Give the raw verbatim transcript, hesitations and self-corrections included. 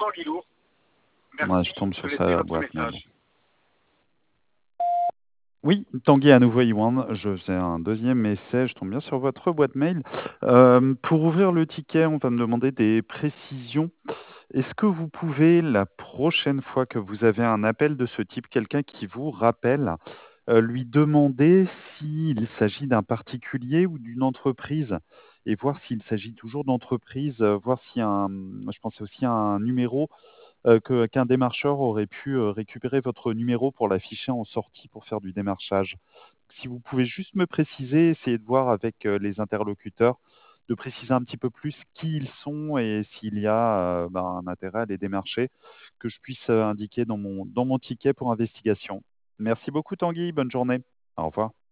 Tanguy Lourd. Moi, je Merci tombe de sur laisser sa votre boîte mail. message. Oui, Tanguy à nouveau, Iwan. Je faisais un deuxième essai. Je tombe bien sur votre boîte mail. Euh, pour ouvrir le ticket, on va me demander des précisions. Est-ce que vous pouvez, la prochaine fois que vous avez un appel de ce type, quelqu'un qui vous rappelle, euh, lui demander s'il s'agit d'un particulier ou d'une entreprise et voir s'il s'agit toujours d'entreprise, euh, voir si un, je pensais aussi à un numéro euh, que- qu'un démarcheur aurait pu euh, récupérer votre numéro pour l'afficher en sortie pour faire du démarchage. Si vous pouvez juste me préciser, essayer de voir avec euh, les interlocuteurs, de préciser un petit peu plus qui ils sont et s'il y a euh, ben, un intérêt à les démarcher, que je puisse euh, indiquer dans mon, dans mon ticket pour investigation. Merci beaucoup Tanguy, bonne journée. Au revoir.